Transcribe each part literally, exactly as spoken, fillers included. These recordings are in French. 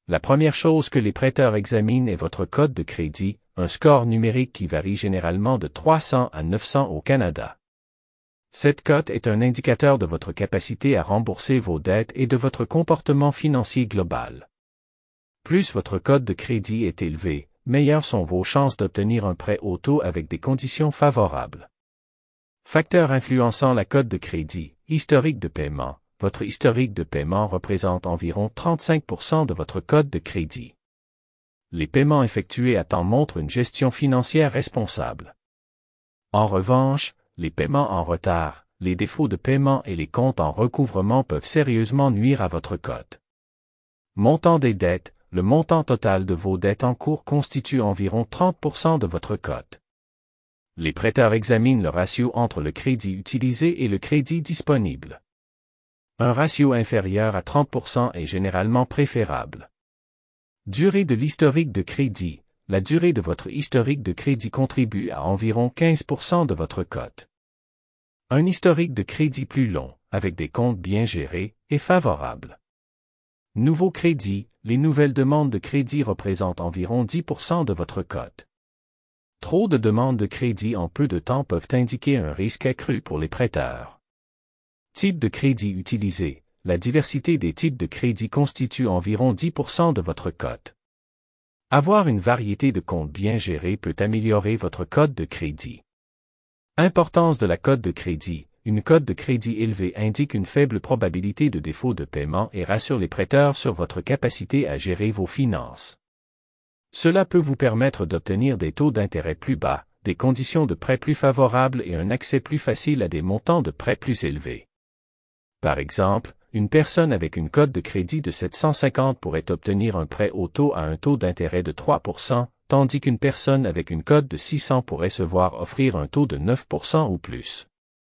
La première chose que les prêteurs examinent est votre code de crédit, un score numérique qui varie généralement de trois cents à neuf cents au Canada. Cette cote est un indicateur de votre capacité à rembourser vos dettes et de votre comportement financier global. Plus votre code de crédit est élevé, meilleures sont vos chances d'obtenir un prêt au taux avec des conditions favorables. Facteurs influençant la cote de crédit, historique de paiement. Votre historique de paiement représente environ trente-cinq pour cent de votre code de crédit. Les paiements effectués à temps montrent une gestion financière responsable. En revanche, les paiements en retard, les défauts de paiement et les comptes en recouvrement peuvent sérieusement nuire à votre cote. Montant des dettes. Le montant total de vos dettes en cours constitue environ trente pour cent de votre cote. Les prêteurs examinent le ratio entre le crédit utilisé et le crédit disponible. Un ratio inférieur à trente pour cent est généralement préférable. Durée de l'historique de crédit. La durée de votre historique de crédit contribue à environ quinze pour cent de votre cote. Un historique de crédit plus long, avec des comptes bien gérés, est favorable. Nouveau crédit. Les nouvelles demandes de crédit représentent environ dix pour cent de votre cote. Trop de demandes de crédit en peu de temps peuvent indiquer un risque accru pour les prêteurs. Type de crédit utilisé. La diversité des types de crédit constitue environ dix pour cent de votre cote. Avoir une variété de comptes bien gérés peut améliorer votre cote de crédit. Importance de la cote de crédit. Une cote de crédit élevée indique une faible probabilité de défaut de paiement et rassure les prêteurs sur votre capacité à gérer vos finances. Cela peut vous permettre d'obtenir des taux d'intérêt plus bas, des conditions de prêt plus favorables et un accès plus facile à des montants de prêt plus élevés. Par exemple, une personne avec une cote de crédit de sept cent cinquante pourrait obtenir un prêt au taux à un taux d'intérêt de trois pour cent, tandis qu'une personne avec une cote de six cents pourrait se voir offrir un taux de neuf pour cent ou plus.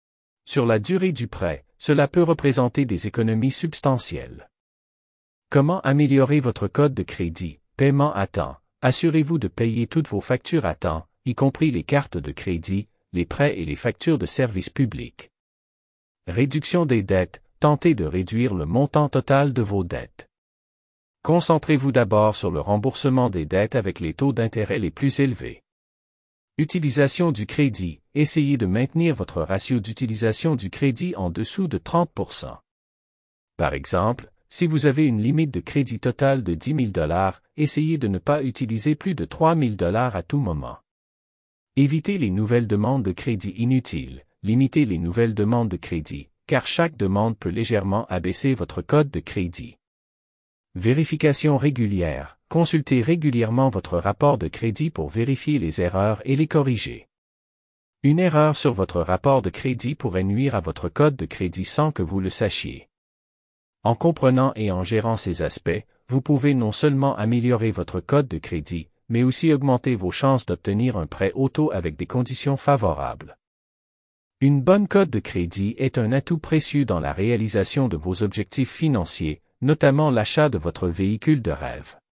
Sur la durée du prêt, cela peut représenter des économies substantielles. Comment améliorer votre code de crédit? Paiement à temps. Assurez-vous de payer toutes vos factures à temps, y compris les cartes de crédit, les prêts et les factures de services publics. Réduction des dettes. Tentez de réduire le montant total de vos dettes. Concentrez-vous d'abord sur le remboursement des dettes avec les taux d'intérêt les plus élevés. Utilisation du crédit. Essayez de maintenir votre ratio d'utilisation du crédit en dessous de trente pour cent. Par exemple, si vous avez une limite de crédit totale de dix mille dollars, essayez de ne pas utiliser plus de trois mille dollars à tout moment. Évitez les nouvelles demandes de crédit inutiles. Limitez les nouvelles demandes de crédit, car chaque demande peut légèrement abaisser votre code de crédit. Vérification régulière. Consultez régulièrement votre rapport de crédit pour vérifier les erreurs et les corriger. Une erreur sur votre rapport de crédit pourrait nuire à votre code de crédit sans que vous le sachiez. En comprenant et en gérant ces aspects, vous pouvez non seulement améliorer votre code de crédit, mais aussi augmenter vos chances d'obtenir un prêt au taux avec des conditions favorables. Une bonne cote de crédit est un atout précieux dans la réalisation de vos objectifs financiers, notamment l'achat de votre véhicule de rêve.